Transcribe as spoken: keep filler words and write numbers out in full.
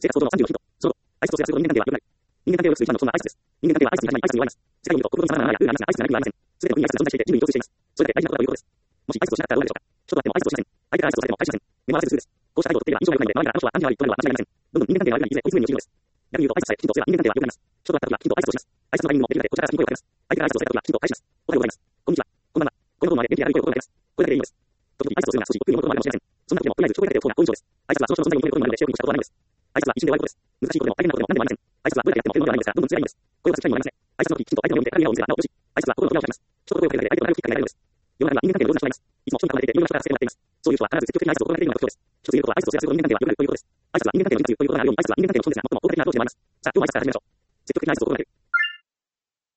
生活創造のさんじゅうのヒント。その、愛想とする人間関係は良くなる。人間関係を良くする一番のそんな愛想です。人間関係は愛想に始まり、愛想に終わります。世界を見ると、心に様々な愛やルールがありますが、愛想にはなくてはありません。すべての国に愛想が存在していて、人類に共通しています。それだけ大事なことはということです。もし愛想をしなかったらどうなるでしょうか。人と会っても愛想をしません。相手から愛想をされても返しません。目も合わせずするです。こうした態度をとっていれば印象が良くないので、周りからあの人は感じが悪いとなるのは間違いありません。どんどん人間関係が悪くなり、いずれ追い詰めに陥るのです。逆に言うと、挨拶さえきちんとすれば人間関係は良くなります。人と会った時はきちんと挨拶をします。挨拶のタイミングもできるだけこちらから先に声をかけます。相手から挨拶をされた時はきちんと返します。おはようございます。こんにちは。こんばんは。こんなこともあれ、元気である声を心がけます。これだけでいいのです。時々挨拶をするのが少し億劫に思うこともあるかもしれません。そんな時でも、とりあえず一声だけで大きな好印象です。挨拶はその人の存在を認めることになるので、正直にしたことはないのです。挨拶は一瞬で終わることです。難しいことでも大変なことでも何でもありません。挨拶はどれだけやってもというものではないのですが、どんどん辛いのです。声をかける機会にもなりません。挨拶の時きちんと相手の目を見て軽い笑顔を見せればなおよし。挨拶は心の扉を開きます。一言声をかけるだけで相手をなるきっかけになれるのです。世の中には人間関係のいろんな人がいます。いつも人に囲まれていて、いろんな人から助けをもらっています。そういう人は必ず積極的な挨拶を心がけているのが特徴です。一つ言えることは挨拶をする人間関係は良くなるということです。挨拶は人間関係の一つということがあるように、挨拶は人間関係の本質が最も大きな役割を占めます。さあ、今日も挨拶から始めましょう。積極的な挨拶を心がける。